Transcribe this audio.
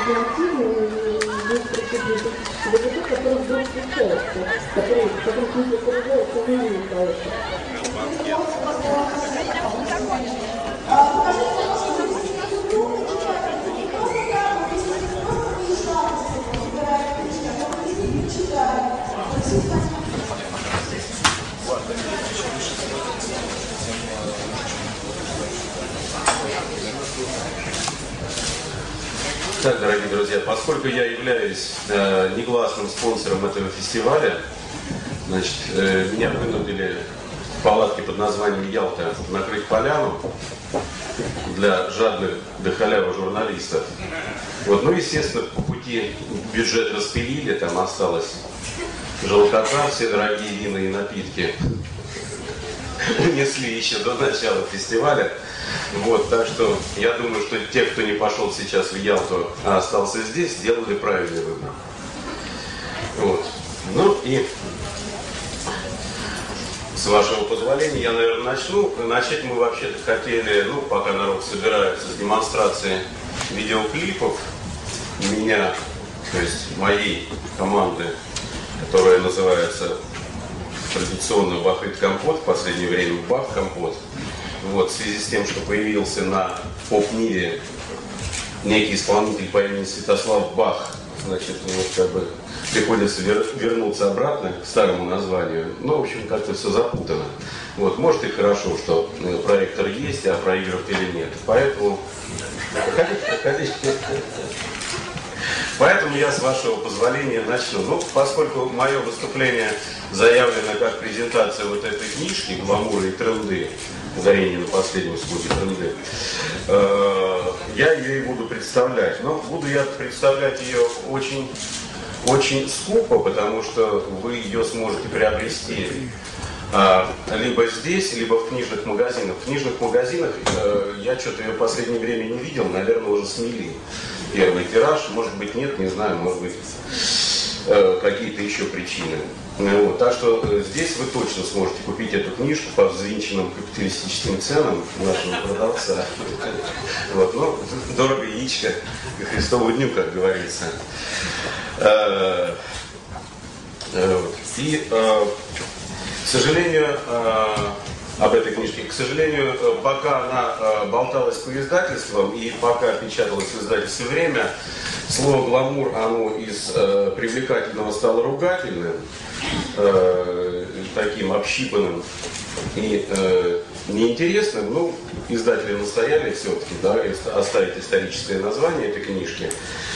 альтернативный, есть прецеденты, это те, которые вдруг встречаются, которые книги окружаются мимо проекта. Так, дорогие друзья, поскольку я являюсь негласным спонсором этого фестиваля, значит, меня вынудили в палатке под названием «Ялта» накрыть поляну для жадных до халявы журналистов. Вот, ну, естественно, по пути бюджет распилили, там осталось желтота, все дорогие вина и напитки унесли еще до начала фестиваля. Вот, так что я думаю, что те, кто не пошел сейчас в Ялту, а остался здесь, сделали правильный выбор. Вот. Ну и с вашего позволения я, наверное, начну. Начать мы вообще-то хотели, ну, пока народ собирается, с демонстрации видеоклипов меня, то есть моей команды, которая называется традиционно «Бах-Компот», в последнее время «Бах-Компот». Вот, в связи с тем, что появился на поп-ниве некий исполнитель по имени Святослав Бах, значит, вот, как бы приходится вернуться обратно к старому названию. Ну, в общем, как-то все запутано. Вот, может и хорошо, что проектор есть, а проигрывателя нет. Поэтому... Поэтому я, с вашего позволения, начну. Ну, поскольку мое выступление заявлено как презентация вот этой книжки «Гламуры и тренды», ударение на последнем слоге тренды, я ее и буду представлять. Но буду я представлять ее очень, очень скупо, потому что вы ее сможете приобрести либо здесь, либо в книжных магазинах. В книжных магазинах я что-то ее в последнее время не видел, наверное, уже смели первый тираж. Может быть, нет, не знаю, может быть, какие-то еще причины. Вот. Так что здесь вы точно сможете купить эту книжку по взвинченным капиталистическим ценам нашего продавца. Вот. Ну, дорого яичко к Христову дню, как говорится. И, к сожалению, об этой книжке, к сожалению, пока она болталась по издательствам и пока печаталась в издательстве «Время», слово «гламур», оно из привлекательного стало ругательным, таким общипанным и неинтересным. Ну, издатели настояли все-таки, да, оставить историческое название этой книжки.